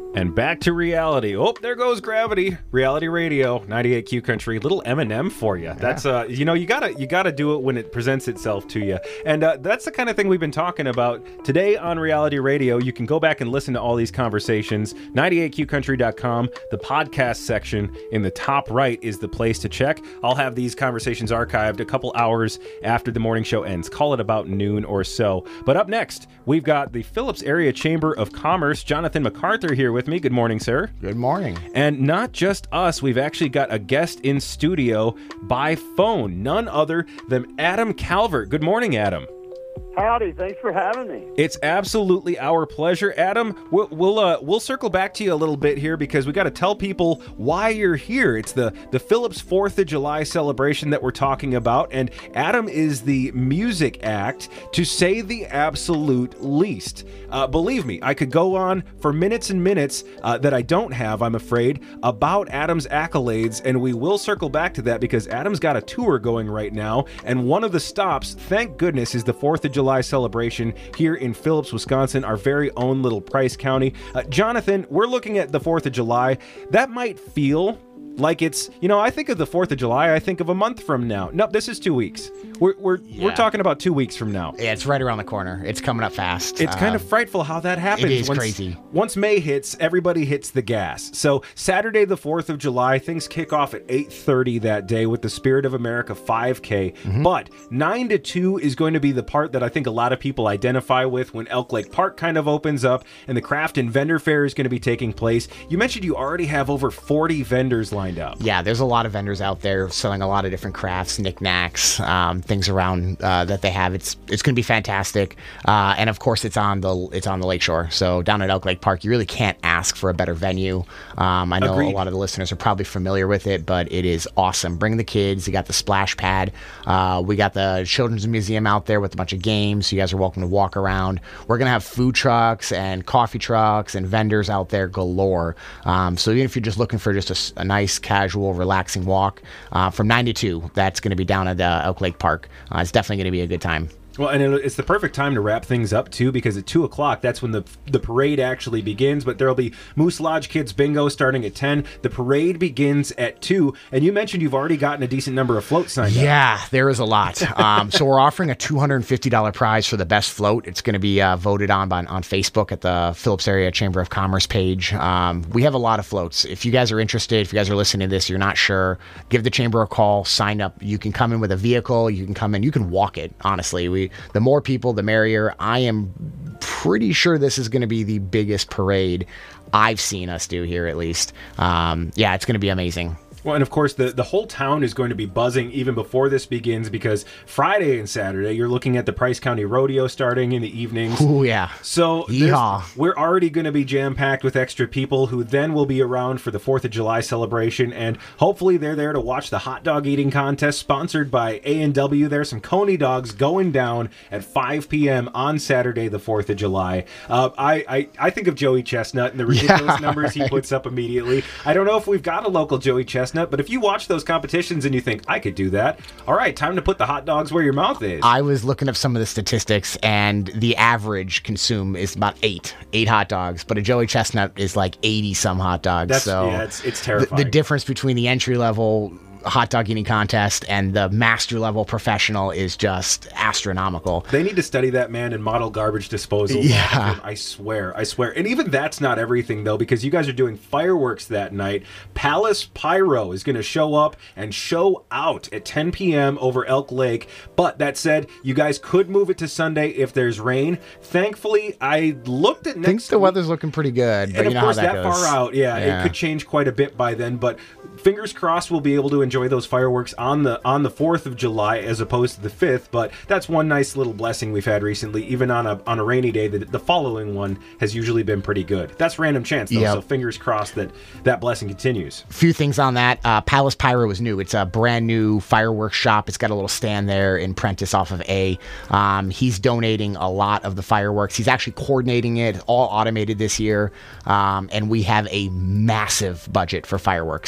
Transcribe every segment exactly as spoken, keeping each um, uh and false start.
And back to reality. Oh, there goes gravity. Reality Radio, ninety-eight Q Country. Little Eminem for you. Yeah. That's uh, you know, you gotta you gotta do it when it presents itself to you. And uh, that's the kind of thing we've been talking about today on Reality Radio. You can go back and listen to all these conversations. ninety-eight Q country dot com. The podcast section in the top right is the place to check. I'll have these conversations archived a couple hours after the morning show ends. Call it about noon or so. But up next, we've got the Phillips Area Chamber of Commerce. Jonathan MacArthur here with me. Good morning, sir. Good morning. And not just us, we've actually got a guest in studio by phone, none other than Adam Calvert. Good morning, Adam. Howdy, thanks for having me. It's absolutely our pleasure, Adam. We'll we'll, uh, we'll circle back to you a little bit here because we got to tell people why you're here. It's the the Phillips Fourth of July celebration that we're talking about, and Adam is the music act, to say the absolute least. Uh, believe me, I could go on for minutes and minutes uh, that I don't have, I'm afraid, about Adam's accolades, and we will circle back to that because Adam's got a tour going right now, and one of the stops, thank goodness, is the Fourth of July celebration here in Phillips, Wisconsin, our very own little Price County. Uh, Jonathan, we're looking at the Fourth of July. That might feel like it's, you know, I think of the Fourth of July, I think of a month from now. No, this is two weeks. We're we're Yeah. we're talking about two weeks from now. Yeah, it's right around the corner. It's coming up fast. It's kind of Um, frightful how that happens. it is once, crazy. Once May hits, everybody hits the gas. So Saturday, the fourth of July, things kick off at eight thirty that day with the Spirit of America five K. Mm-hmm. But nine to two is going to be the part that I think a lot of people identify with when Elk Lake Park kind of opens up and the Craft and Vendor Fair is going to be taking place. You mentioned you already have over forty vendors lined up. Yeah, there's a lot of vendors out there selling a lot of different crafts, knickknacks, um, things around uh, that they have. It's it's going to be fantastic, uh, and of course it's on the it's on the lakeshore. So down at Elk Lake Park, you really can't ask for a better venue. Um, I know Agreed. a lot of the listeners are probably familiar with it, but it is awesome. Bring the kids. You got the splash pad. Uh, we got the Children's Museum out there with a bunch of games. You guys are welcome to walk around. We're gonna have food trucks and coffee trucks and vendors out there galore. Um, so even if you're just looking for just a s- a, nice, casual, relaxing walk uh, from nine to two, that's going to be down at uh, Elk Lake Park. Uh, it's definitely going to be a good time. Well, and it- it's the perfect time to wrap things up, too, because at two o'clock, that's when the the parade actually begins. But there'll be Moose Lodge Kids Bingo starting at ten. The parade begins at two. And you mentioned you've already gotten a decent number of floats signed up. Yeah, there is a lot. Um, so we're offering a two hundred fifty dollars prize for the best float. It's going to be uh, voted on by, on Facebook at the Phillips Area Chamber of Commerce page. Um, we have a lot of floats. If you guys are interested, if you guys are listening to this, you're not sure, give the chamber a call, sign up. You can come in with a vehicle. You can come in. You can walk it, honestly. We The more people, the merrier. I am pretty sure this is going to be the biggest parade I've seen us do here, at least. Um, yeah, it's going to be amazing. Well, and of course, the, the whole town is going to be buzzing even before this begins because Friday and Saturday, you're looking at the Price County Rodeo starting in the evenings. Ooh, yeah. So there's- Yeehaw. we're already going to be jam-packed with extra people who then will be around for the fourth of July celebration, and hopefully they're there to watch the hot dog eating contest sponsored by A and W. There's some Coney dogs going down at five p.m. on Saturday, the fourth of July. Uh, I, I, I think of Joey Chestnut and the ridiculous Yeah, numbers he right. puts up immediately. I don't know if we've got a local Joey Chestnut, but if you watch those competitions and you think, I could do that, all right, time to put the hot dogs where your mouth is. I was looking up some of the statistics, and the average consume is about eight, eight hot dogs. But a Joey Chestnut is like eighty some hot dogs. That's, so yeah, it's, it's the, terrifying. the difference between the entry level hot dog eating contest and the master level professional is just astronomical. They need to study that man and model garbage disposal. Yeah. I swear, I swear. And even that's not everything, though, because you guys are doing fireworks that night. Palace Pyro is going to show up and show out at ten p.m. over Elk Lake. But that said, you guys could move it to Sunday if there's rain. Thankfully, I looked at I think next the week. weather's looking pretty good, but And you of know course, how that, that, goes. far out, yeah, Yeah. it could change quite a bit by then. But fingers crossed, we'll be able to enjoy those fireworks on the on the fourth of July as opposed to the fifth. But that's one nice little blessing we've had recently. Even on a on a rainy day, the, the following one has usually been pretty good. That's random chance, though. Yep. So fingers crossed that that blessing continues. Few things on that. Uh, Palace Pyro is new. It's a brand new fireworks shop. It's got a little stand there in Prentice off of A. Um, he's donating a lot of the fireworks. He's actually coordinating it, all automated this year. Um, and we have a massive budget for fireworks. I mean,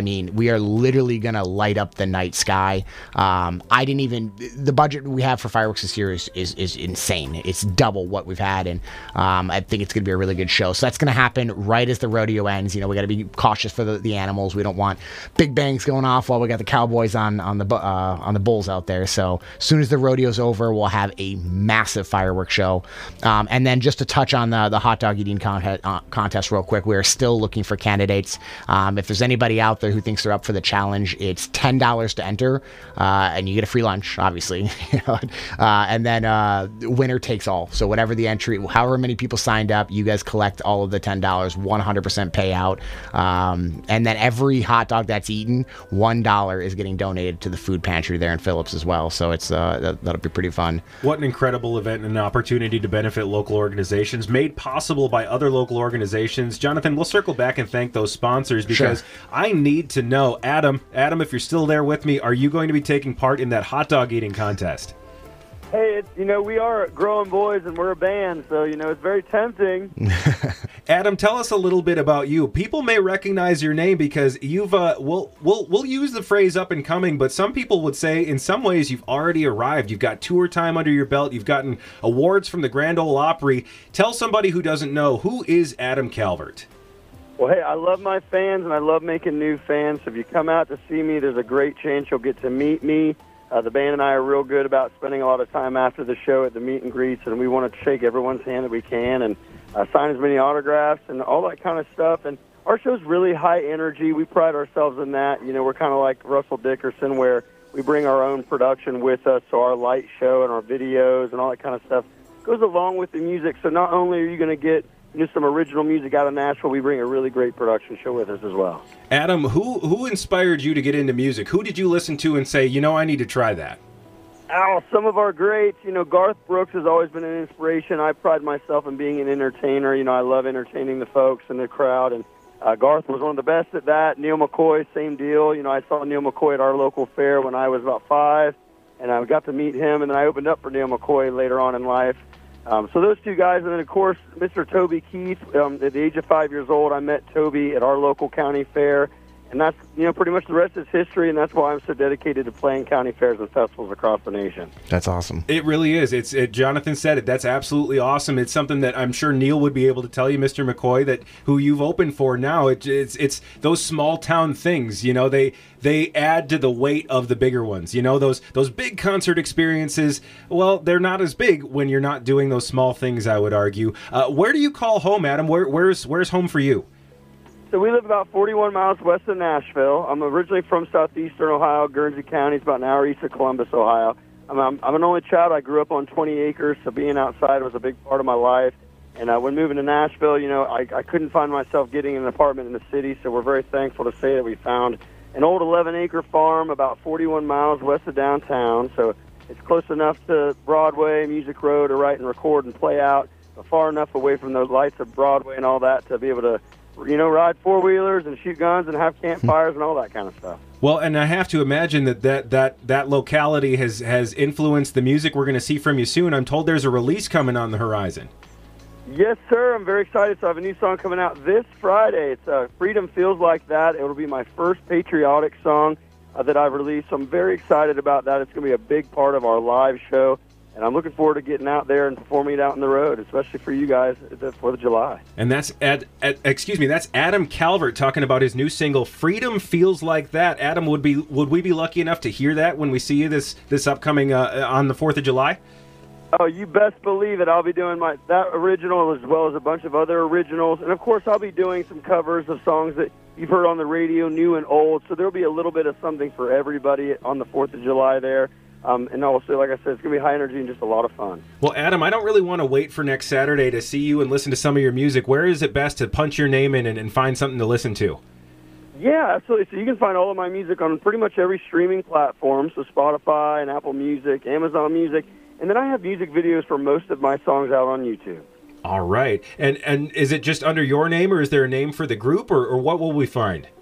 mean, we are literally going to light up the night sky. Um, I didn't even, the budget we have for fireworks this year is, is, is insane. It's double what we've had, and um, I think it's going to be a really good show. So that's going to happen right as the rodeo ends. You know, we got to be cautious for the, the animals. We don't want big bangs going off while we got the cowboys on on the bu- uh, on the bulls out there. So as soon as the rodeo's over, we'll have a massive fireworks show. Um, and then just to touch on the the hot dog eating contest, uh, contest real quick, we're still looking for candidates. Um, if there's anybody out there who thinks they're up for the challenge, it's ten dollars to enter, uh, and you get a free lunch, obviously. you know, uh, and then uh, winner takes all. So whatever the entry, however many people signed up, you guys collect all of the ten dollars, one hundred percent payout. Um, and then every hot dog that's eaten, one dollar is getting donated to the food pantry there in Phillips as well. So it's uh, that, that'll be pretty fun. What an incredible event and an opportunity to benefit local organizations, made possible by other local organizations. Jonathan, we'll circle back and thank those sponsors, because Sure. I need to know, Adam, Adam, if you're still there with me, are you going to be taking part in that hot dog eating contest? Hey, it's, you know, we are growing boys and we're a band, so, you know, it's very tempting. Adam, tell us a little bit about you. People may recognize your name because you've, uh, we'll, we'll, we'll use the phrase up and coming, but some people would say in some ways you've already arrived. You've got tour time under your belt. You've gotten awards from the Grand Ole Opry. Tell somebody who doesn't know, who is Adam Calvert? Well, hey, I love my fans and I love making new fans. So if you come out to see me, there's a great chance you'll get to meet me. Uh, the band and I are real good about spending a lot of time after the show at the meet and greets, and we want to shake everyone's hand that we can and uh, sign as many autographs and all that kind of stuff. And our show's really high energy. We pride ourselves in that. You know, we're kind of like Russell Dickerson, where we bring our own production with us, so our light show and our videos and all that kind of stuff goes along with the music. So not only are you going to get, you know, some original music out of Nashville, we bring a really great production show with us as well. Adam, who who inspired you to get into music? Who did you listen to and say, you know, I need to try that? Oh, some of our greats. You know, Garth Brooks has always been an inspiration. I pride myself in being an entertainer. You know, I love entertaining the folks and the crowd, and uh, Garth was one of the best at that. Neil McCoy, same deal. You know, I saw Neil McCoy at our local fair when I was about five, and I got to meet him, and then I opened up for Neil McCoy later on in life. Um, so those two guys, and then, of course, Mister Toby Keith. Um, at the age of five years old, I met Toby at our local county fair, and that's, you know, pretty much the rest is history, and that's why I'm so dedicated to playing county fairs and festivals across the nation. That's awesome. It really is. It's it, Jonathan said it. That's absolutely awesome. It's something that I'm sure Neil would be able to tell you, Mister McCoy, that who you've opened for now. It, it's it's those small town things. You know, they they add to the weight of the bigger ones. You know, those those big concert experiences. Well, they're not as big when you're not doing those small things, I would argue. Uh, where do you call home, Adam? Where where's where's home for you? So we live about forty-one miles west of Nashville. I'm originally from southeastern Ohio, Guernsey County. It's about an hour east of Columbus, Ohio. I'm, I'm, I'm an only child. I grew up on twenty acres, so being outside was a big part of my life. And uh, when moving to Nashville, you know, I, I couldn't find myself getting an apartment in the city, so we're very thankful to say that we found an old eleven-acre farm about forty-one miles west of downtown. So it's close enough to Broadway, Music Row to write and record and play out, but far enough away from the lights of Broadway and all that to be able to, you know, ride four-wheelers and shoot guns and have campfires and all that kind of stuff. Well, and I have to imagine that that, that, that locality has, has influenced the music we're going to see from you soon. I'm told there's a release coming on the horizon. Yes, sir. I'm very excited. So I have a new song coming out this Friday. It's uh, Freedom Feels Like That. It will be my first patriotic song uh, that I've released. So I'm very excited about that. It's going to be a big part of our live show. And I'm looking forward to getting out there and performing it out on the road, especially for you guys at the Fourth of July. And that's at, at excuse me, that's Adam Calvert talking about his new single "Freedom Feels Like That." Adam, would be would we be lucky enough to hear that when we see you this this upcoming uh, on the Fourth of July? Oh, you best believe it. I'll be doing my that original as well as a bunch of other originals, and of course I'll be doing some covers of songs that you've heard on the radio, new and old. So there'll be a little bit of something for everybody on the Fourth of July there. Um, and also, like I said, it's going to be high energy and just a lot of fun. Well, Adam, I don't really want to wait for next Saturday to see you and listen to some of your music. Where is it best to punch your name in and, and find something to listen to? Yeah, absolutely. So you can find all of my music on pretty much every streaming platform, so Spotify and Apple Music, Amazon Music. And then I have music videos for most of my songs out on YouTube. All right. And and is it just under your name, or is there a name for the group, or, or what will we find?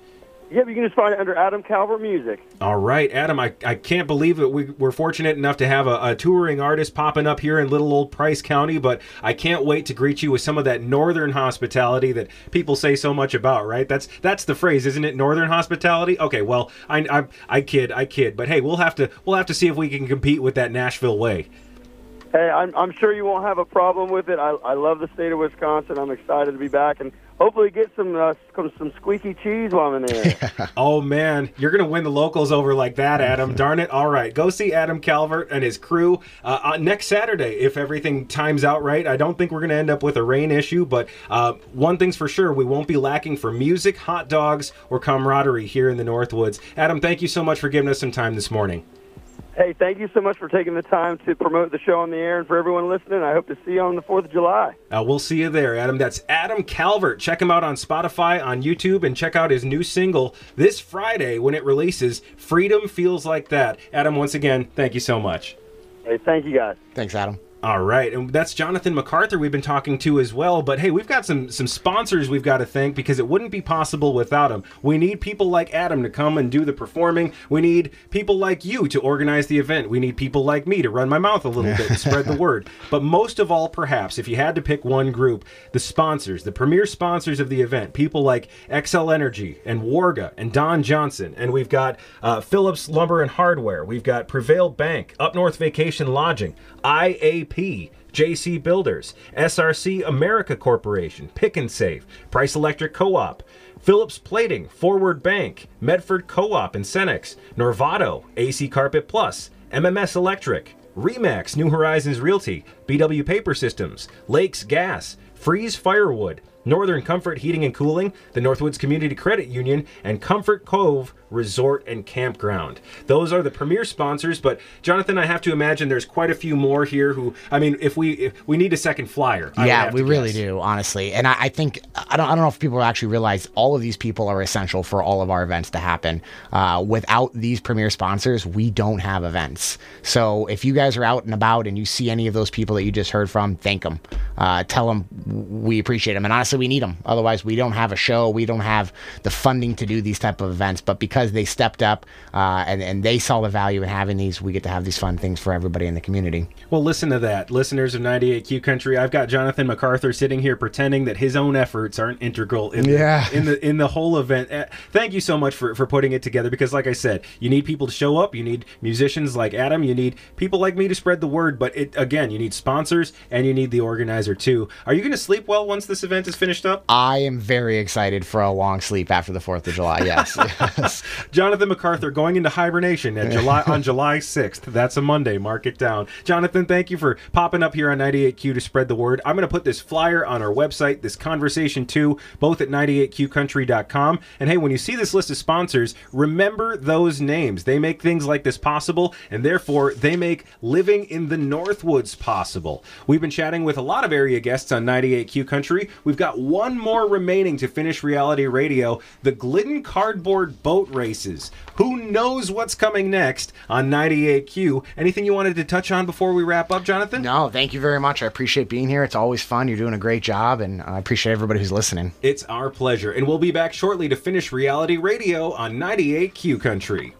Yep, you can just find it under Adam Calvert Music. All right, Adam, I, I can't believe it. We, we're fortunate enough to have a, a touring artist popping up here in little old Price County, but I can't wait to greet you with some of that northern hospitality that people say so much about, right? That's that's the phrase, isn't it? Northern hospitality? Okay, well, I, I, I kid, I kid. But hey, we'll have to we'll have to see if we can compete with that Nashville way. Hey, I'm, I'm sure you won't have a problem with it. I, I love the state of Wisconsin. I'm excited to be back and hopefully get some uh, some, some squeaky cheese while I'm in there. Oh, man. You're going to win the locals over like that, Adam. Darn it. All right. Go see Adam Calvert and his crew uh, uh, next Saturday if everything times out right. I don't think we're going to end up with a rain issue, but uh, one thing's for sure. We won't be lacking for music, hot dogs, or camaraderie here in the Northwoods. Adam, thank you so much for giving us some time this morning. Hey, thank you so much for taking the time to promote the show on the air, and for everyone listening, I hope to see you on the fourth of July. Uh, we'll see you there, Adam. That's Adam Calvert. Check him out on Spotify, on YouTube, and check out his new single this Friday when it releases, Freedom Feels Like That. Adam, once again, thank you so much. Hey, thank you, guys. Thanks, Adam. All right, and that's Jonathan MacArthur we've been talking to as well. But hey, we've got some some sponsors we've got to thank because it wouldn't be possible without them. We need people like Adam to come and do the performing. We need people like you to organize the event. We need people like me to run my mouth a little bit and spread the word. But most of all, perhaps, if you had to pick one group, the sponsors, the premier sponsors of the event, people like X L Energy and Warga and Don Johnson. And we've got uh, Phillips Lumber and Hardware. We've got Prevail Bank, Up North Vacation Lodging, I A P, J C Builders, S R C America Corporation, Pick and Save, Price Electric Co-op, Phillips Plating, Forward Bank, Medford Co-op and Cenex, Norvato, A C Carpet Plus, M M S Electric, Remax New Horizons Realty, B W Paper Systems, Lakes Gas, Freeze Firewood, Northern Comfort Heating and Cooling, the Northwoods Community Credit Union, and Comfort Cove Resort and Campground. Those are the premier sponsors, but Jonathan, I have to imagine there's quite a few more here who, I mean, if we if we need a second flyer. I yeah, we really do, honestly. And I, I think, I don't, I don't know if people actually realize all of these people are essential for all of our events to happen. Uh, without these premier sponsors, we don't have events. So if you guys are out and about and you see any of those people that you just heard from, thank them. Uh, tell them we appreciate them. And honestly, we need them. Otherwise, we don't have a show. We don't have the funding to do these type of events. But because they stepped up uh, and, and they saw the value in having these, we get to have these fun things for everybody in the community. Well, listen to that. Listeners of ninety-eight Q Country, I've got Jonathan MacArthur sitting here pretending that his own efforts aren't integral in, yeah. the, in the in the whole event. Uh, thank you so much for, for putting it together because, like I said, you need people to show up. You need musicians like Adam. You need people like me to spread the word. But, it again, you need sponsors and you need the organizer, too. Are you going to sleep well once this event is finished up? I am very excited for a long sleep after the fourth of July, yes. yes. Jonathan MacArthur going into hibernation at July on July sixth. That's a Monday. Mark it down. Jonathan, thank you for popping up here on ninety-eight Q to spread the word. I'm going to put this flyer on our website, this conversation too, both at ninety-eight q country dot com. And hey, when you see this list of sponsors, remember those names. They make things like this possible, and therefore they make living in the Northwoods possible. We've been chatting with a lot of area guests on ninety-eight Q Country. We've got one more remaining to finish reality radio, the Glidden Cardboard Boat Races. Who knows what's coming next on ninety-eight Q? Anything you wanted to touch on before we wrap up, Jonathan? No, thank you very much. I appreciate being here. It's always fun. You're doing a great job, and I appreciate everybody who's listening. It's our pleasure, and we'll be back shortly to finish reality radio on ninety-eight Q Country.